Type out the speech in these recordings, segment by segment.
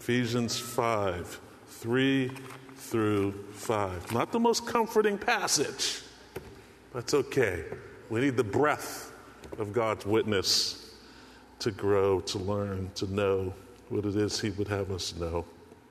Ephesians 5, 3 through 5. Not the most comforting passage. That's okay. We need the breath of God's witness to grow, to learn, to know what it is He would have us know.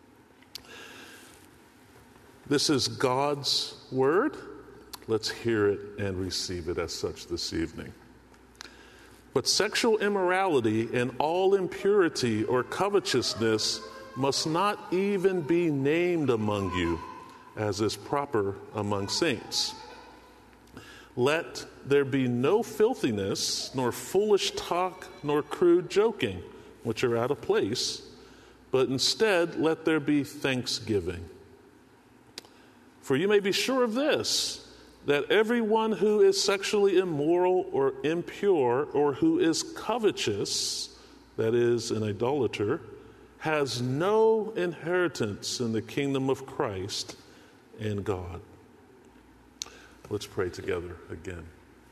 This is God's word. Let's hear it and receive it as such this evening. But sexual immorality and all impurity or covetousness must not even be named among you, as is proper among saints. Let there be no filthiness, nor foolish talk, nor crude joking, which are out of place, but instead let there be thanksgiving. For you may be sure of this, that everyone who is sexually immoral or impure or who is covetous, that is, an idolater, has no inheritance in the kingdom of Christ and God. Let's pray together again.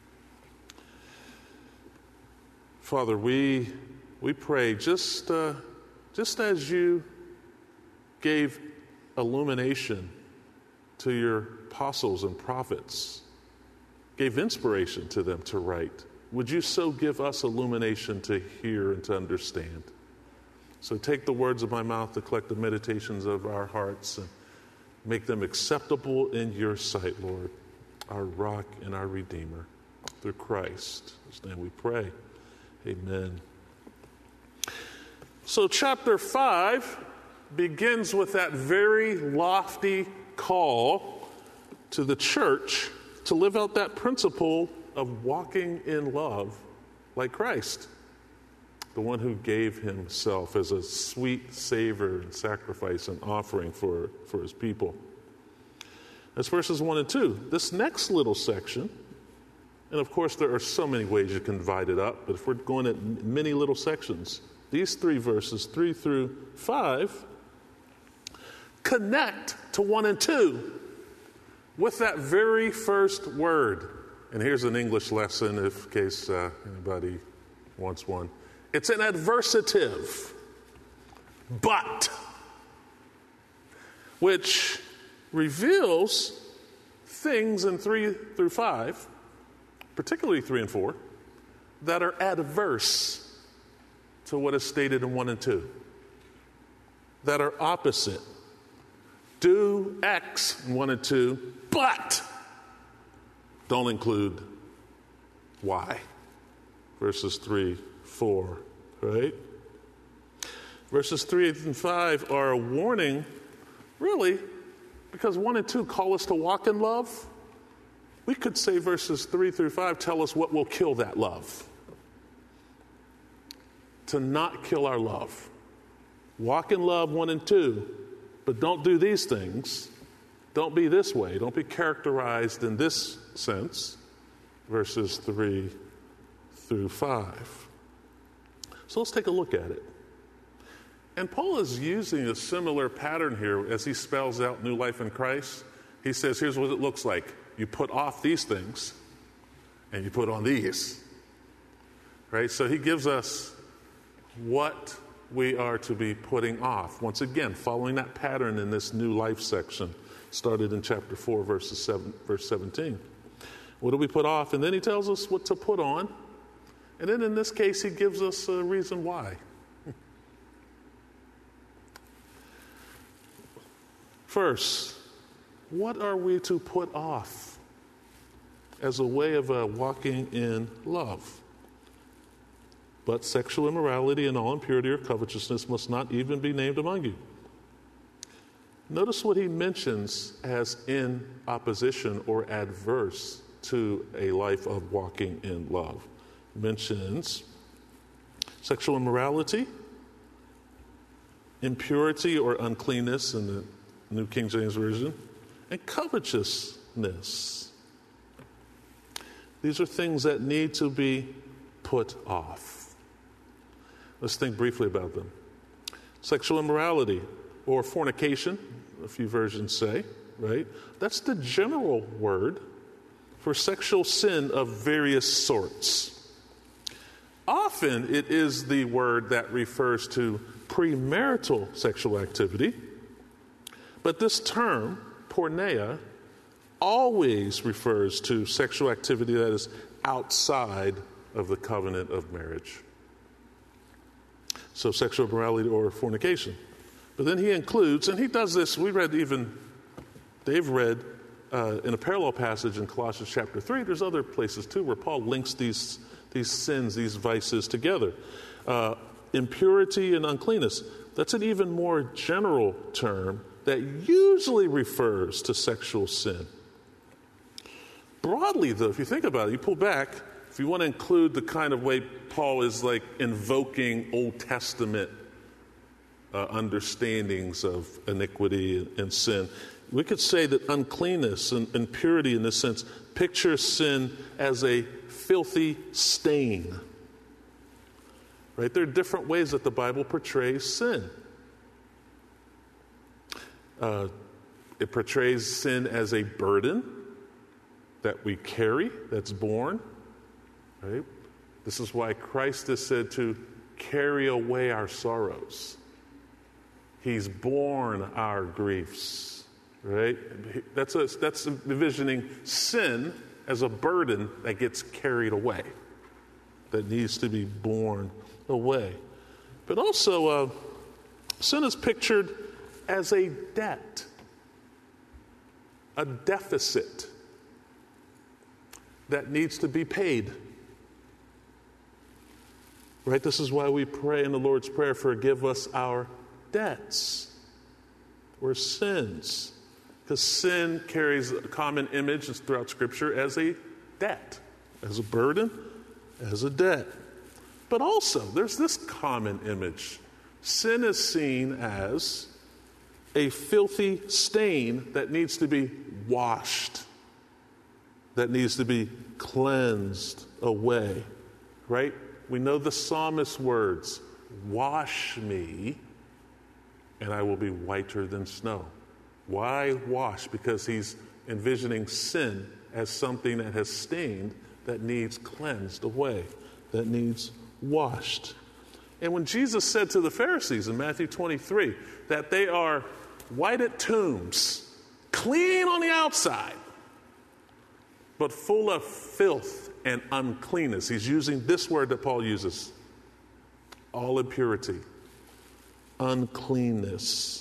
Father, we pray just as you gave illumination to your apostles and prophets, gave inspiration to them to write, would you so give us illumination to hear and to understand? So take the words of my mouth to collect the meditations of our hearts and make them acceptable in your sight, Lord, our rock and our redeemer, through Christ. In His name we pray. Amen. So chapter 5 begins with that very lofty call to the church to live out that principle of walking in love like Christ, the one who gave himself as a sweet savor and sacrifice and offering for his people. That's verses 1 and 2. This next little section, and of course there are so many ways you can divide it up, but if we're going at many little sections, these three verses, 3 through 5, connect to 1 and 2 with that very first word. And here's an English lesson in case anybody wants one. It's an adversative, but, which reveals things in 3 through 5, particularly 3 and 4, that are adverse to what is stated in 1 and 2, that are opposite. Do X in 1 and 2, but don't include Y. Verses 3, 4, right? Verses 3 and 5 are a warning, really, because 1 and 2 call us to walk in love. We could say verses 3 through 5 tell us what will kill that love. To not kill our love. Walk in love, 1 and 2. But don't do these things. Don't be this way. Don't be characterized in this sense. Verses 3 through 5. So let's take a look at it. And Paul is using a similar pattern here as he spells out new life in Christ. He says, here's what it looks like. You put off these things and you put on these. Right? So he gives us what we are to be putting off. Once again, following that pattern in this new life section, started in chapter 4, verse 17. What do we put off? And then he tells us what to put on. And then in this case, he gives us a reason why. First, what are we to put off as a way of walking in love? But sexual immorality and all impurity or covetousness must not even be named among you. Notice what he mentions as in opposition or adverse to a life of walking in love. He mentions sexual immorality, impurity or uncleanness in the New King James Version, and covetousness. These are things that need to be put off. Let's think briefly about them. Sexual immorality or fornication, a few versions say, right? That's the general word for sexual sin of various sorts. Often it is the word that refers to premarital sexual activity. But this term, porneia, always refers to sexual activity that is outside of the covenant of marriage. So sexual immorality or fornication. But then he includes, and he does this, Dave read in a parallel passage in Colossians chapter 3, there's other places too where Paul links these sins, these vices together. Impurity and uncleanness, that's an even more general term that usually refers to sexual sin. Broadly, though, if you think about it, you pull back, if you want to include the kind of way Paul is like invoking Old Testament understandings of iniquity and sin, we could say that uncleanness and impurity in this sense picture sin as a filthy stain. Right? There are different ways that the Bible portrays sin. It portrays sin as a burden that we carry, that's borne. Right? This is why Christ is said to carry away our sorrows. He's borne our griefs. Right? That's envisioning sin as a burden that gets carried away, that needs to be borne away. But also, sin is pictured as a debt, a deficit that needs to be paid. Right? This is why we pray in the Lord's Prayer, forgive us our debts or sins. Because sin carries a common image throughout Scripture as a debt, as a burden, as a debt. But also, there's this common image. Sin is seen as a filthy stain that needs to be washed, that needs to be cleansed away, right? We know the psalmist's words, wash me and I will be whiter than snow. Why wash? Because he's envisioning sin as something that has stained, that needs cleansed away, that needs washed. And when Jesus said to the Pharisees in Matthew 23 that they are whited tombs, clean on the outside, but full of filth and uncleanness. He's using this word that Paul uses, all impurity, uncleanness.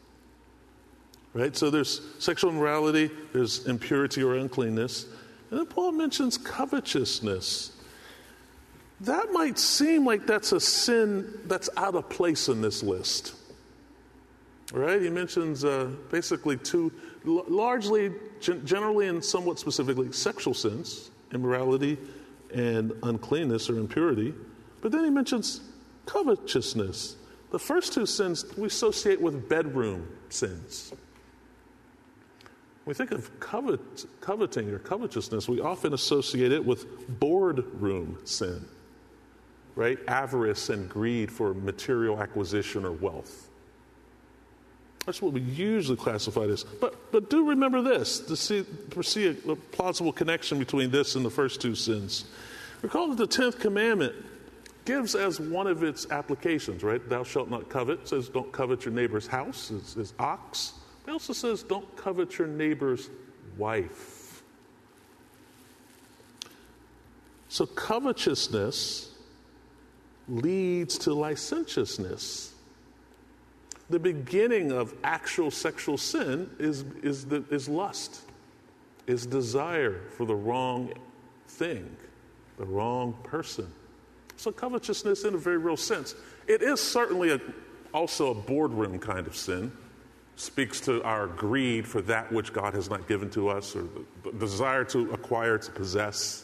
Right? So there's sexual immorality, there's impurity or uncleanness. And then Paul mentions covetousness. That might seem like that's a sin that's out of place in this list. Right? He mentions basically two, largely, generally and somewhat specifically, sexual sins, immorality and uncleanness or impurity. But then he mentions covetousness. The first two sins we associate with bedroom sins. When we think of coveting or covetousness, we often associate it with boardroom sin, right? Avarice and greed for material acquisition or wealth. That's what we usually classify it as. But do remember this, to see a plausible connection between this and the first two sins. Recall that the 10th commandment gives as one of its applications, right? Thou shalt not covet. It says don't covet your neighbor's house, his ox. It also says don't covet your neighbor's wife. So covetousness leads to licentiousness. The beginning of actual sexual sin is lust, is desire for the wrong thing, the wrong person. So covetousness in a very real sense. It is certainly also a boardroom kind of sin. Speaks to our greed for that which God has not given to us, or the desire to acquire, to possess.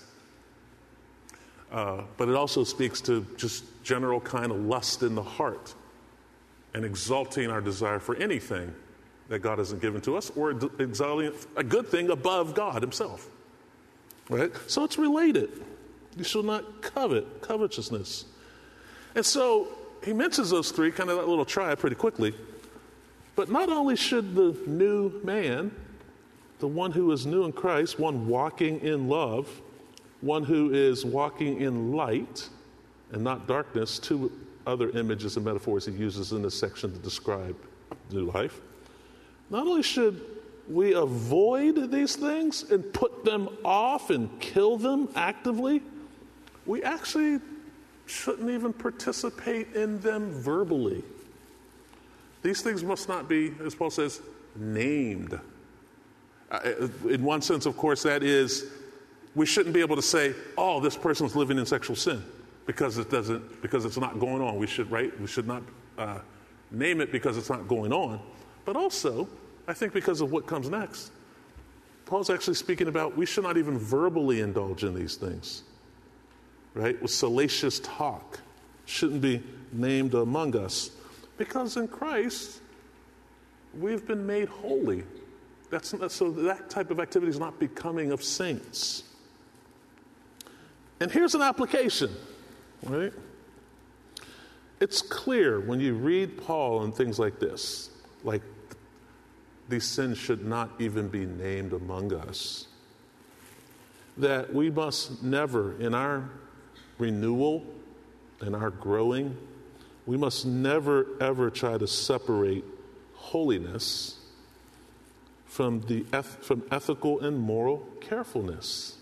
But it also speaks to just general kind of lust in the heart and exalting our desire for anything that God hasn't given to us, or exalting a good thing above God himself. Right? So it's related. You shall not covet, covetousness. And so he mentions those three, kind of that little triad pretty quickly. But not only should the new man, the one who is new in Christ, one walking in love, one who is walking in light and not darkness, to other images and metaphors he uses in this section to describe new life. Not only should we avoid these things and put them off and kill them actively, we actually shouldn't even participate in them verbally. These things must not be, as Paul says, named. In one sense, of course, that is, we shouldn't be able to say, "Oh, this person's living in sexual sin," because it's not going on. We should not name it because it's not going on. But also, I think because of what comes next, Paul's actually speaking about we should not even verbally indulge in these things, right? With salacious talk shouldn't be named among us, because in Christ we've been made holy. So that type of activity is not becoming of saints. And here's an application, right? It's clear when you read Paul and things like this, like these sins should not even be named among us, that we must never, in our renewal and our growing, we must never ever try to separate holiness from ethical and moral carefulness.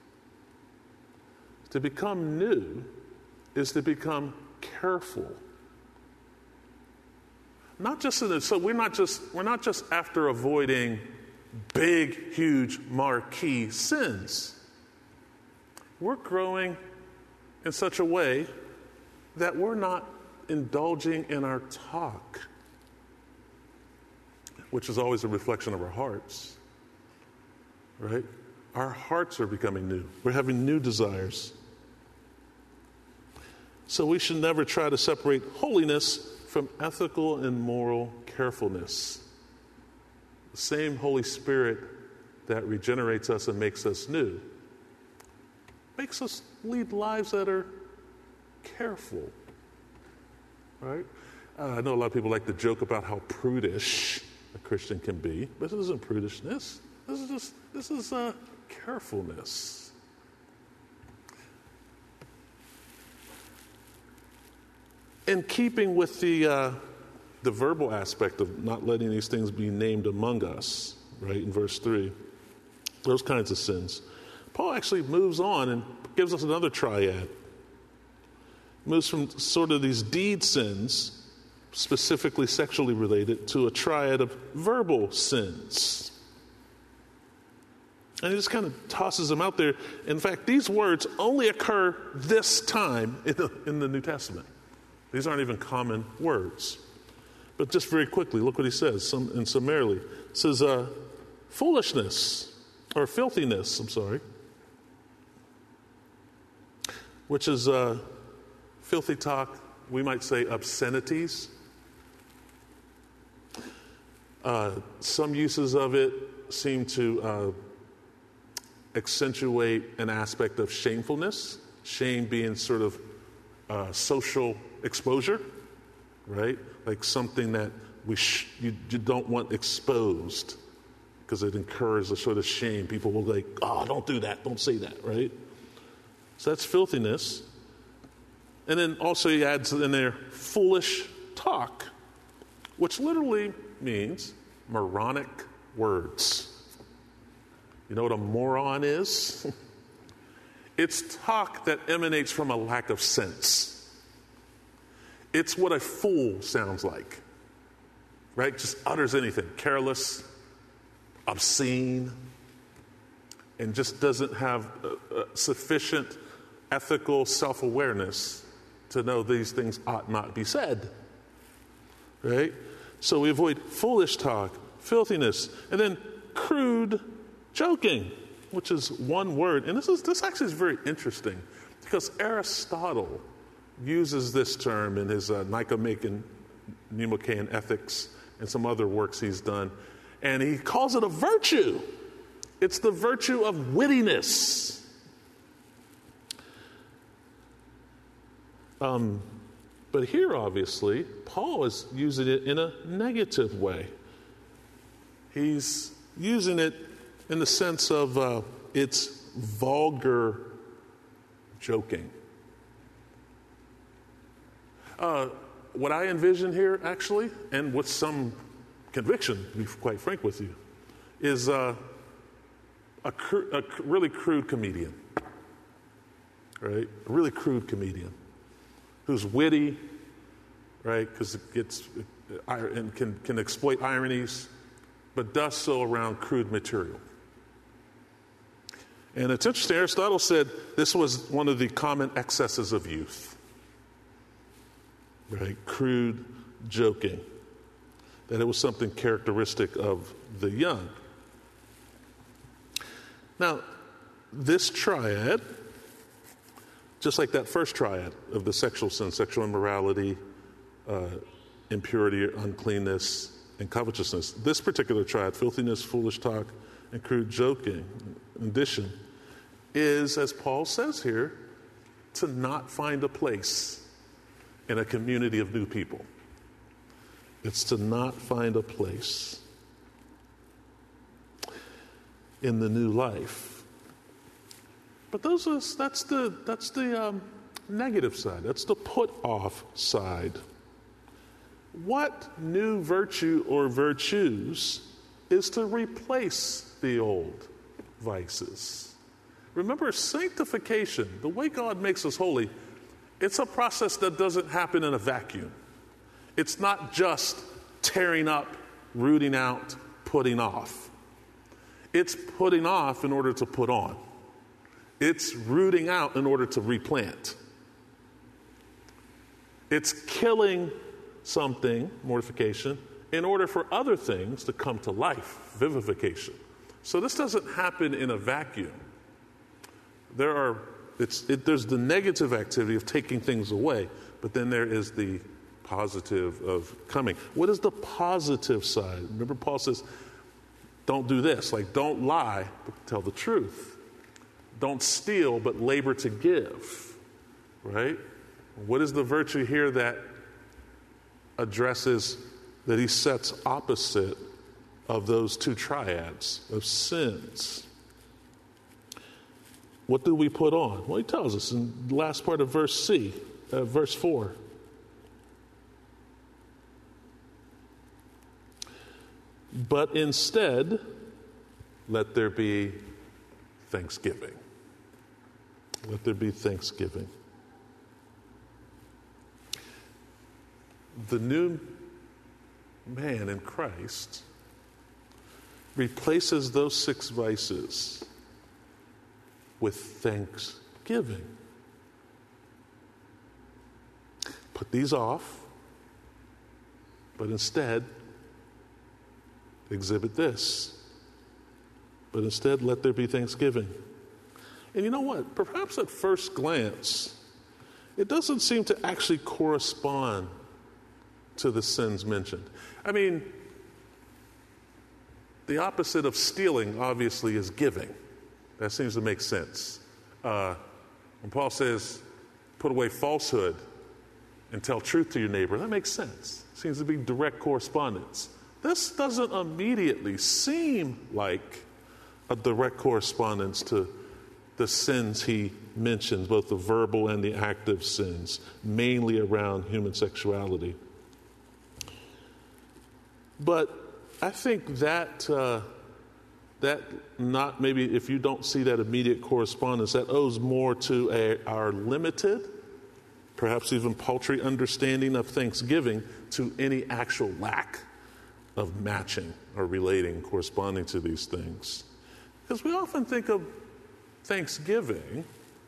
To become new is to become careful. So we're not just after avoiding big, huge, marquee sins. We're growing in such a way that we're not indulging in our talk, which is always a reflection of our hearts, right? Our hearts are becoming new. We're having new desires. So we should never try to separate holiness from ethical and moral carefulness. The same Holy Spirit that regenerates us and makes us new makes us lead lives that are careful, right? I know a lot of people like to joke about how prudish a Christian can be, but this isn't prudishness. This is carefulness. In keeping with the verbal aspect of not letting these things be named among us, right, in verse 3, those kinds of sins, Paul actually moves on and gives us another triad. Moves from sort of these deed sins, specifically sexually related, to a triad of verbal sins. And he just kind of tosses them out there. In fact, these words only occur this time in the New Testament. These aren't even common words. But just very quickly, look what he says, and summarily. It says, foolishness, or filthiness, which is filthy talk, we might say obscenities. Some uses of it seem to accentuate an aspect of shamefulness, shame being sort of social exposure, right? Like something that you don't want exposed because it incurs a sort of shame. People will like, "Oh, don't do that, don't say that," right? So that's filthiness. And then also he adds in there foolish talk, which literally means moronic words. You know what a moron is? It's talk that emanates from a lack of sense. It's what a fool sounds like, right? Just utters anything, careless, obscene, and just doesn't have sufficient ethical self-awareness to know these things ought not be said, right? So we avoid foolish talk, filthiness, and then crude joking, which is one word. And this actually is very interesting because Aristotle uses this term in his Nicomachean, Nicomachean Ethics and some other works he's done. And he calls it a virtue. It's the virtue of wittiness. But here, obviously, Paul is using it in a negative way. He's using it in the sense of it's vulgar joking. What I envision here, actually, and with some conviction, to be quite frank with you, is a really crude comedian, right? A really crude comedian who's witty, right? Because it gets and can exploit ironies, but does so around crude material. And it's interesting, Aristotle said this was one of the common excesses of youth. Right, crude joking, that it was something characteristic of the young. Now, this triad, just like that first triad of the sexual sin, sexual immorality, impurity, uncleanness, and covetousness, this particular triad, filthiness, foolish talk, and crude joking, in addition, is, as Paul says here, to not find a place in a community of new people. It's to not find a place in the new life. But that's the negative side. That's the put off side. What new virtue or virtues is to replace the old vices? Remember, sanctification, the way God makes us holy, it's a process that doesn't happen in a vacuum. It's not just tearing up, rooting out, putting off. It's putting off in order to put on. It's rooting out in order to replant. It's killing something, mortification, in order for other things to come to life, vivification. So this doesn't happen in a vacuum. There's the negative activity of taking things away, but then there is the positive of coming. What is the positive side? Remember, Paul says, don't do this. Like, don't lie, but tell the truth. Don't steal, but labor to give. Right? What is the virtue here that addresses, that he sets opposite of those two triads of sins? What do we put on? Well, he tells us in the last part of verse 4. But instead, let there be thanksgiving. Let there be thanksgiving. The new man in Christ replaces those 6 vices with thanksgiving. Put these off, but instead exhibit this. But instead, let there be thanksgiving. And you know what? Perhaps at first glance, it doesn't seem to actually correspond to the sins mentioned. I mean, the opposite of stealing, obviously, is giving. That seems to make sense. When Paul says, put away falsehood and tell truth to your neighbor, that makes sense. Seems to be direct correspondence. This doesn't immediately seem like a direct correspondence to the sins he mentions, both the verbal and the active sins, mainly around human sexuality. But I think that not maybe if you don't see that immediate correspondence, that owes more to our limited, perhaps even paltry understanding of Thanksgiving to any actual lack of matching or relating, corresponding to these things. Because we often think of Thanksgiving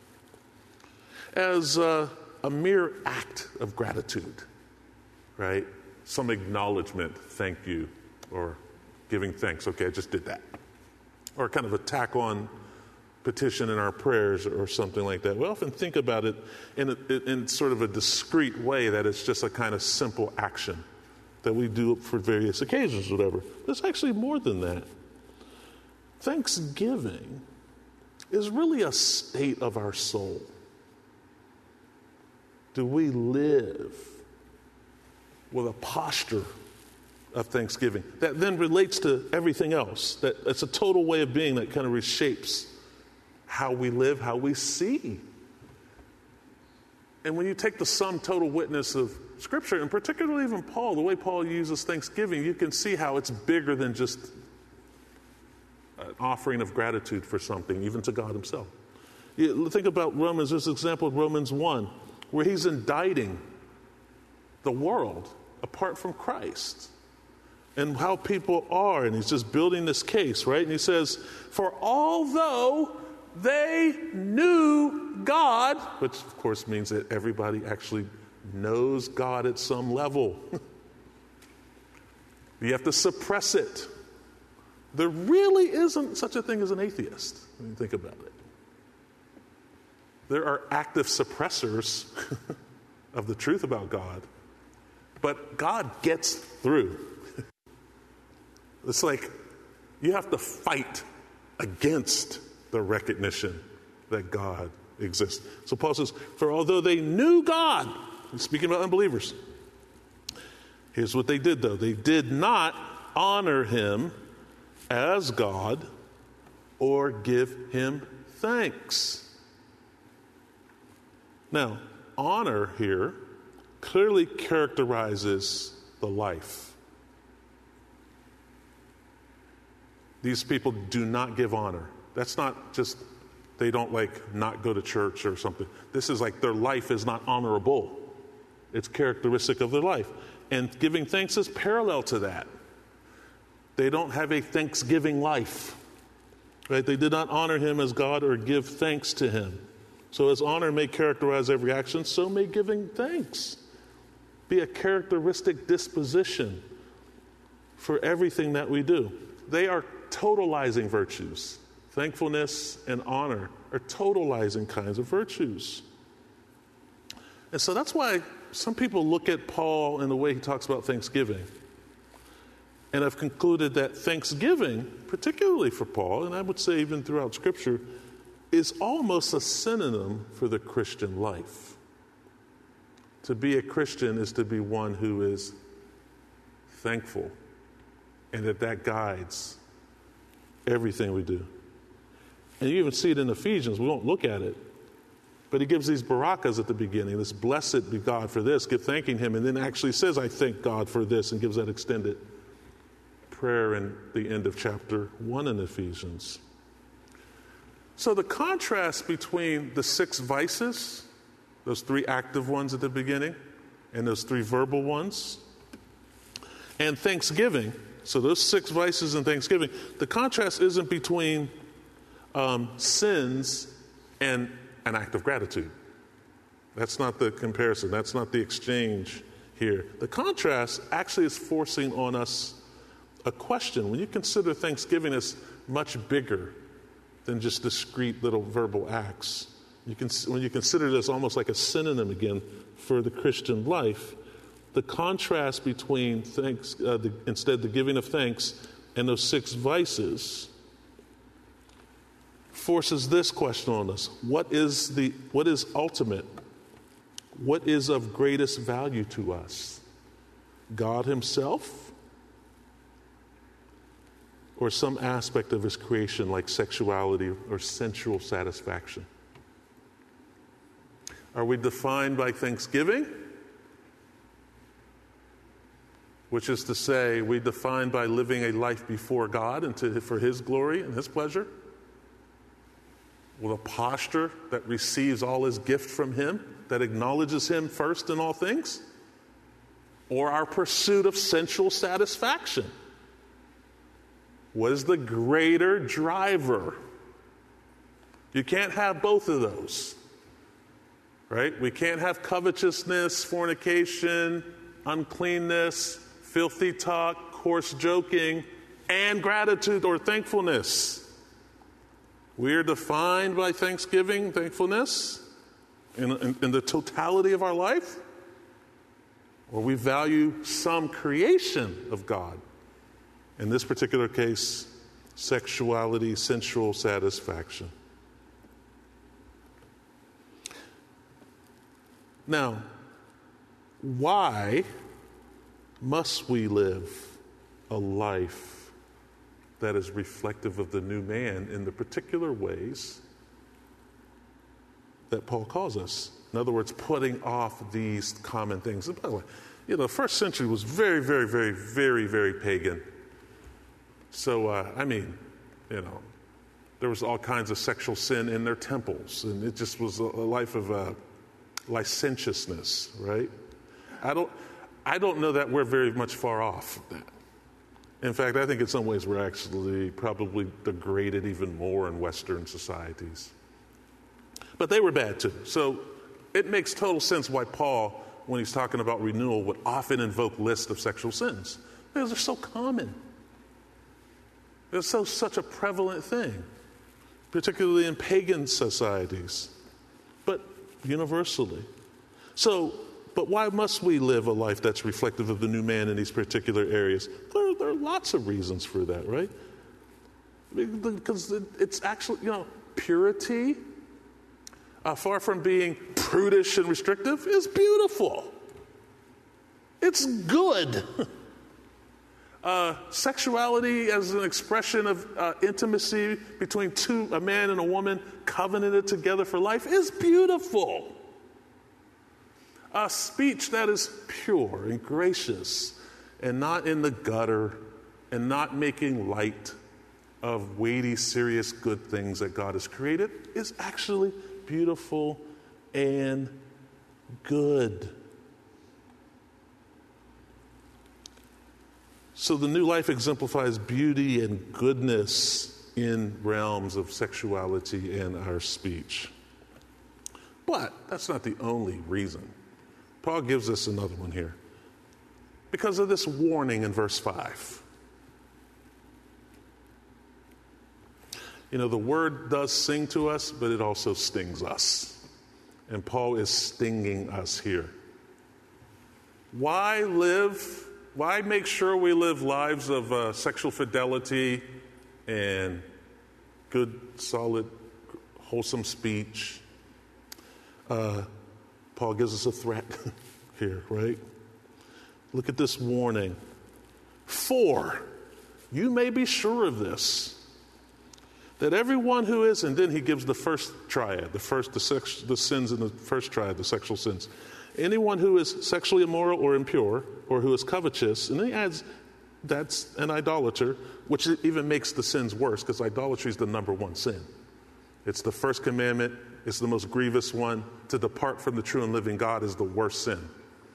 as a mere act of gratitude, right? Some acknowledgement, thank you, or giving thanks. Okay, I just did that. Or kind of a tack-on petition in our prayers or something like that. We often think about it in sort of a discrete way, that it's just a kind of simple action that we do for various occasions, whatever. There's actually more than that. Thanksgiving is really a state of our soul. Do we live with a posture of thanksgiving that then relates to everything else? That it's a total way of being that kind of reshapes how we live, how we see. And when you take the sum total witness of Scripture, and particularly even Paul, the way Paul uses thanksgiving, you can see how it's bigger than just an offering of gratitude for something, even to God himself. Think about Romans, there's an example of Romans 1, where he's indicting the world apart from Christ and how people are, and he's just building this case, right? And he says, for although they knew God, which of course means that everybody actually knows God at some level. You have to suppress it. There really isn't such a thing as an atheist, when you think about it. There are active suppressors of the truth about God, but God gets through. It's like you have to fight against the recognition that God exists. So Paul says, for although they knew God, he's speaking about unbelievers. Here's what they did, though. They did not honor him as God or give him thanks. Now, honor here clearly characterizes the life. These people do not give honor. That's not just they don't not go to church or something. This is like their life is not honorable. It's characteristic of their life. And giving thanks is parallel to that. They don't have a thanksgiving life. Right? They did not honor him as God or give thanks to him. So as honor may characterize every action, so may giving thanks be a characteristic disposition for everything that we do. They are totalizing virtues. Thankfulness and honor are totalizing kinds of virtues. And so that's why some people look at Paul and the way he talks about thanksgiving and have concluded that thanksgiving, particularly for Paul, and I would say even throughout Scripture, is almost a synonym for the Christian life. To be a Christian is to be one who is thankful, and that guides everything we do. And you even see it in Ephesians. We won't look at it. But he gives these barakas at the beginning. This blessed be God for this, give thanking him, and then actually says, I thank God for this, and gives that extended prayer in the end of chapter 1 in Ephesians. So the contrast between the 6 vices, those 3 active ones at the beginning, and those 3 verbal ones, and thanksgiving, so those 6 vices and thanksgiving, the contrast isn't between sins and an act of gratitude. That's not the comparison. That's not the exchange here. The contrast actually is forcing on us a question. When you consider thanksgiving as much bigger than just discrete little verbal acts, when you consider this almost like a synonym again for the Christian life, the contrast between instead the giving of thanks and those 6 vices forces this question on us. What is ultimate? What is of greatest value to us? God himself? Or some aspect of his creation like sexuality or sensual satisfaction? Are we defined by thanksgiving? Which is to say, we defined by living a life before God and for his glory and his pleasure? With a posture that receives all his gift from him, that acknowledges him first in all things? Or our pursuit of sensual satisfaction? What is the greater driver? You can't have both of those, right? We can't have covetousness, fornication, uncleanness, filthy talk, coarse joking, and gratitude or thankfulness. We are defined by thanksgiving, thankfulness, in the totality of our life, or we value some creation of God. In this particular case, sexuality, sensual satisfaction. Now, why must we live a life that is reflective of the new man in the particular ways that Paul calls us? In other words, putting off these common things. And by the way, the first century was very, very, very, very, very pagan. So, there was all kinds of sexual sin in their temples, and it just was a life of licentiousness, right? I don't know that we're very much far off of that. In fact, I think in some ways we're actually probably degraded even more in Western societies. But they were bad too. So it makes total sense why Paul, when he's talking about renewal, would often invoke lists of sexual sins. Because they're so common. They're such a prevalent thing, particularly in pagan societies, but universally. But why must we live a life that's reflective of the new man in these particular areas? There are lots of reasons for that, right? Because it's actually, purity, far from being prudish and restrictive, is beautiful. It's good. Sexuality as an expression of intimacy between a man and a woman covenanted together for life is beautiful. A speech that is pure and gracious and not in the gutter and not making light of weighty, serious, good things that God has created is actually beautiful and good. So the new life exemplifies beauty and goodness in realms of sexuality and our speech. But that's not the only reason. Paul gives us another one here. Because of this warning in verse 5. The word does sing to us, but it also stings us. And Paul is stinging us here. Why make sure we live lives of sexual fidelity and good, solid, wholesome speech? Paul gives us a threat here, right? Look at this warning. For you may be sure of this, that everyone who is, and then he gives the first triad, the sins in the first triad, the sexual sins. Anyone who is sexually immoral or impure, or who is covetous, and then he adds, that's an idolater, which even makes the sins worse, because idolatry is the number one sin. It's the first commandment. It's the most grievous one. To depart from the true and living God is the worst sin.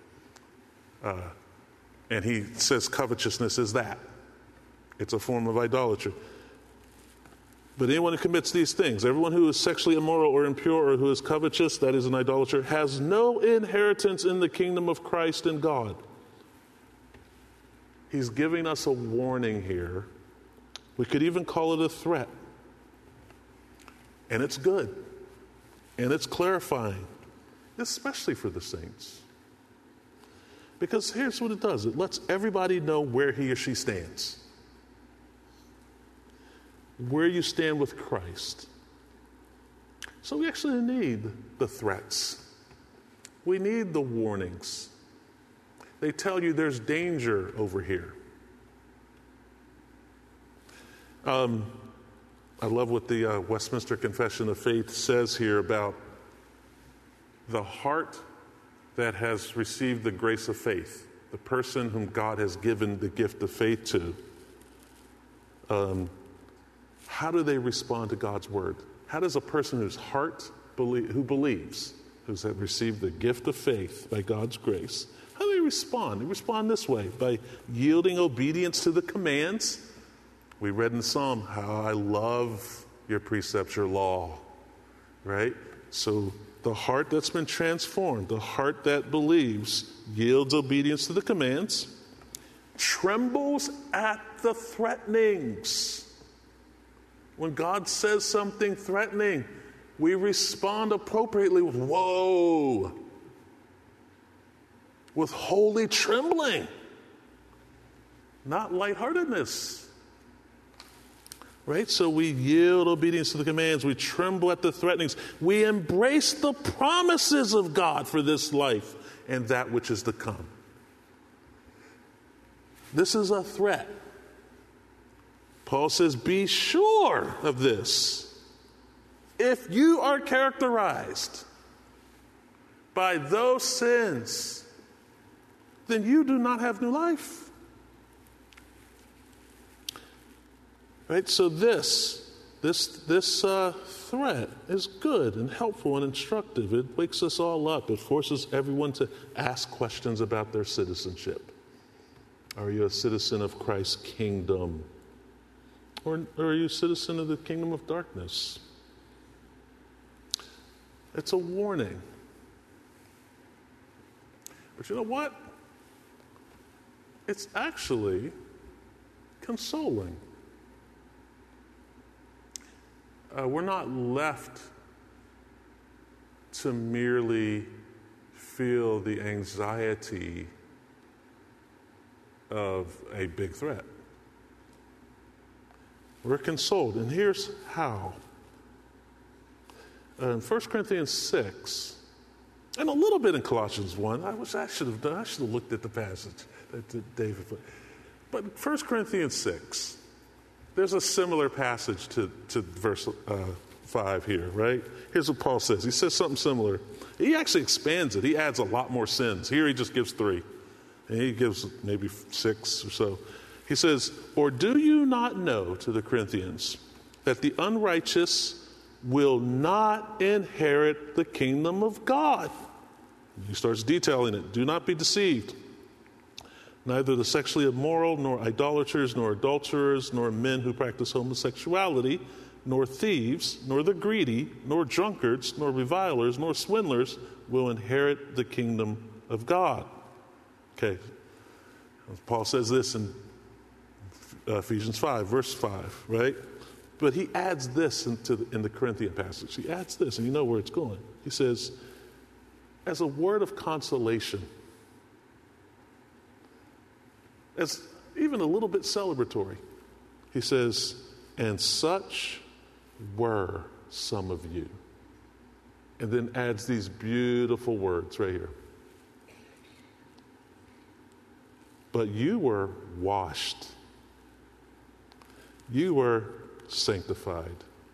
And he says covetousness is that. It's a form of idolatry. But anyone who commits these things, everyone who is sexually immoral or impure or who is covetous, that is an idolater, has no inheritance in the kingdom of Christ and God. He's giving us a warning here. We could even call it a threat. And it's good. And it's clarifying, especially for the saints. Because here's what it does. It lets everybody know where he or she stands. Where you stand with Christ. So we actually need the threats. We need the warnings. They tell you there's danger over here. I love what the Westminster Confession of Faith says here about the heart that has received the grace of faith, the person whom God has given the gift of faith to. How do they respond to God's word? How does a person whose heart who believes, who's received the gift of faith by God's grace, how do they respond? They respond this way, by yielding obedience to the commands. We read in the Psalm how I love your precepts, your law, right? So the heart that's been transformed, the heart that believes, yields obedience to the commands, trembles at the threatenings. When God says something threatening, we respond appropriately with whoa, with holy trembling, not lightheartedness. Right? So we yield obedience to the commands. We tremble at the threatenings. We embrace the promises of God for this life and that which is to come. This is a threat. Paul says, be sure of this. If you are characterized by those sins, then you do not have new life. Right? So this threat is good and helpful and instructive. It wakes us all up. It forces everyone to ask questions about their citizenship. Are you a citizen of Christ's kingdom? Or are you a citizen of the kingdom of darkness? It's a warning. But you know what? It's actually consoling. We're not left to merely feel the anxiety of a big threat. We're consoled, and here's how. In 1 Corinthians 6, and a little bit in Colossians 1, I should have looked at the passage that David put. But in 1 Corinthians 6, there's a similar passage to verse 5 here, right? Here's what Paul says. He says something similar. He actually expands it. He adds a lot more sins. Here he just gives 3. And he gives maybe 6 or so. He says, or do you not know, to the Corinthians, that the unrighteous will not inherit the kingdom of God? He starts detailing it. Do not be deceived. Neither the sexually immoral, nor idolaters, nor adulterers, nor men who practice homosexuality, nor thieves, nor the greedy, nor drunkards, nor revilers, nor swindlers will inherit the kingdom of God. Okay. Paul says this in Ephesians 5, verse 5, right? But he adds this in the Corinthian passage. He adds this, and you know where it's going. He says, as a word of consolation, as even a little bit celebratory, he says, and such were some of you. And then adds these beautiful words right here. But you were washed. You were sanctified.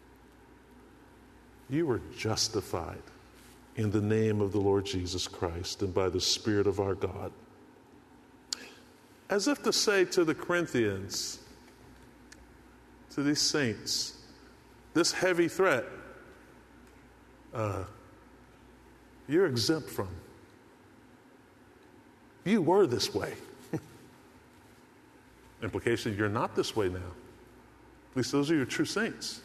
You were justified in the name of the Lord Jesus Christ and by the Spirit of our God. As if to say to the Corinthians, to these saints, this heavy threat, you're exempt from. You were this way. Implication, you're not this way now. At least those are your true saints.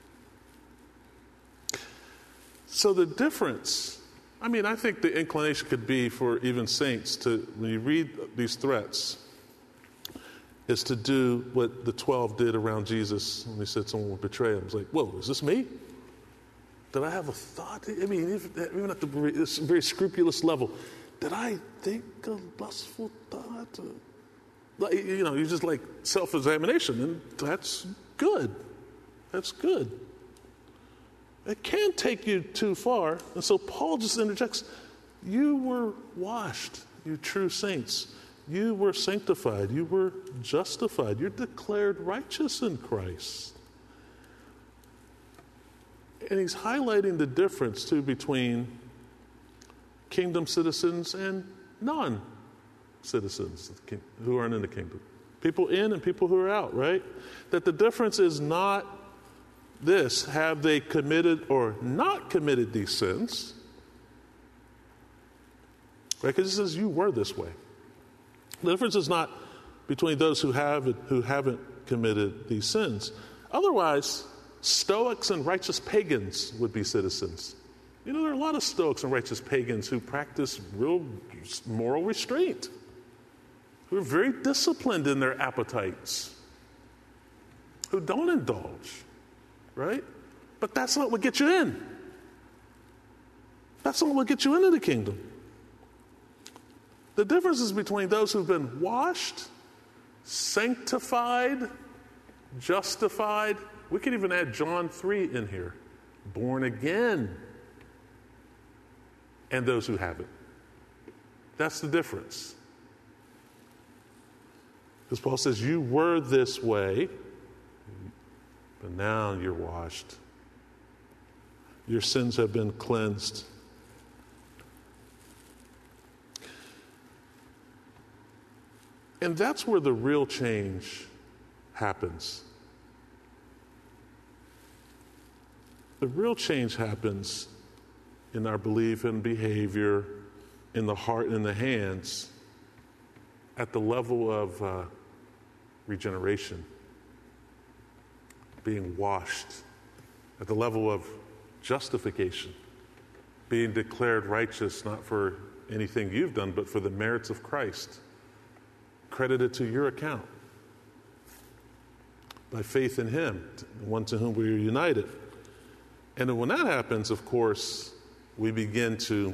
So the difference, I think the inclination could be for even saints to, when you read these threats, is to do what the 12 did around Jesus when he said someone would betray him. It's like, whoa, is this me? Did I have a thought? Even at this very scrupulous level, did I think a lustful thought? You just like self-examination, and that's good. That's good. It can take you too far, and so Paul just interjects, you were washed, you true saints. You were sanctified. You were justified. You're declared righteous in Christ. And he's highlighting the difference, too, between kingdom citizens and non-citizens who aren't in the kingdom. People in and people who are out, right? That the difference is not this, have they committed or not committed these sins? Right? Because it says you were this way. The difference is not between those who have and who haven't committed these sins. Otherwise, Stoics and righteous pagans would be citizens. There are a lot of Stoics and righteous pagans who practice real moral restraint, who are very disciplined in their appetites, who don't indulge, right? But that's not what gets you in. That's not what gets you into the kingdom. The difference is between those who've been washed, sanctified, justified. We could even add John 3 in here. Born again. And those who haven't. That's the difference. Because Paul says, you were this way, but now you're washed. Your sins have been cleansed. And that's where the real change happens. The real change happens in our belief and behavior, in the heart and in the hands, at the level of regeneration, being washed, at the level of justification, being declared righteous not for anything you've done, but for the merits of Christ, credited to your account by faith in him, the one to whom we are united. And when that happens, of course, we begin to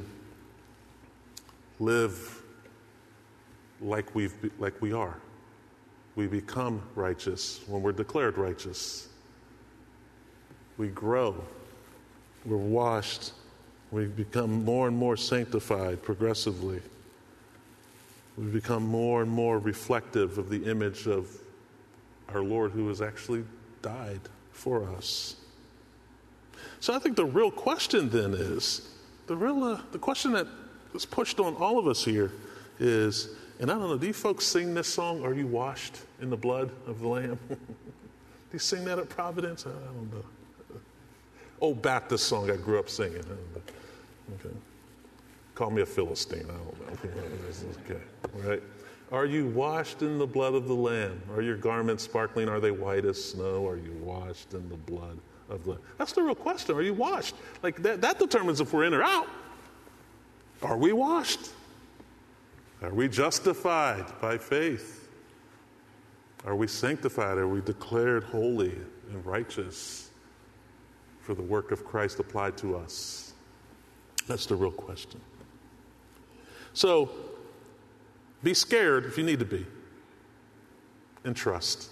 live like we are. We become righteous when we're declared righteous. We grow. We're washed. We become more and more sanctified progressively. We become more and more reflective of the image of our Lord who has actually died for us. So I think the real question then is, the question that is pushed on all of us here is, and I don't know, do you folks sing this song, Are You Washed in the Blood of the Lamb? Do you sing that at Providence? I don't know. Old Baptist song I grew up singing. Okay. Call me a Philistine, I don't know. Okay, right? Are you washed in the blood of the Lamb? Are your garments sparkling? Are they white as snow? Are you washed in the blood of the Lamb? That's the real question. Are you washed? Like that determines if we're in or out. Are we washed? Are we justified by faith? Are we sanctified? Are we declared holy and righteous for the work of Christ applied to us? That's the real question. So, be scared if you need to be, and trust.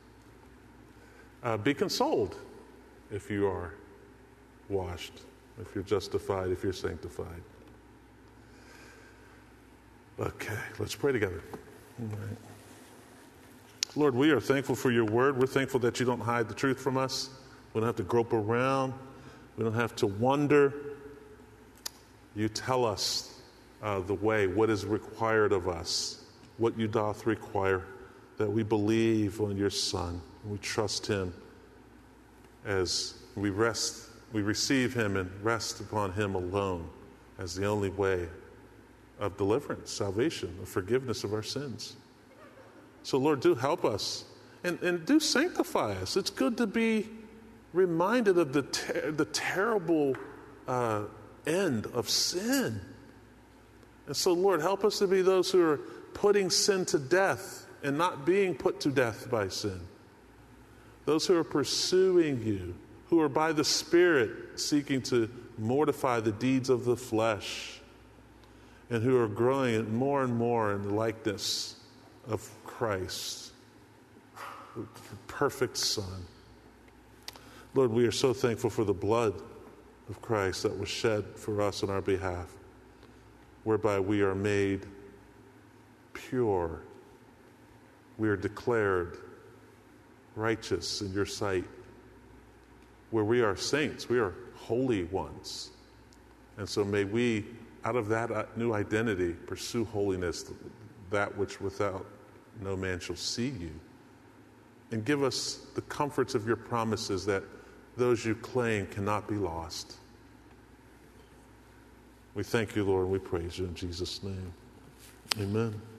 Be consoled if you are washed, if you're justified, if you're sanctified. Okay, let's pray together. All right. Lord, we are thankful for your word. We're thankful that you don't hide the truth from us. We don't have to grope around. We don't have to wonder. You tell us the way, what is required of us, what you doth require, that we believe on your Son. We trust him as we receive him and rest upon him alone as the only way of deliverance, salvation, of forgiveness of our sins. So, Lord, do help us and do sanctify us. It's good to be reminded of the terrible end of sin. And so, Lord, help us to be those who are putting sin to death and not being put to death by sin. Those who are pursuing you, who are by the Spirit seeking to mortify the deeds of the flesh, and who are growing more and more in the likeness of Christ, the perfect Son. Lord, we are so thankful for the blood of Christ that was shed for us on our behalf, whereby we are made pure. We are declared righteous in your sight, where we are saints, we are holy ones. And so may we, out of that new identity, pursue holiness, that which without no man shall see you. And give us the comforts of your promises that those you claim cannot be lost. We thank you, Lord, and we praise you in Jesus' name. Amen.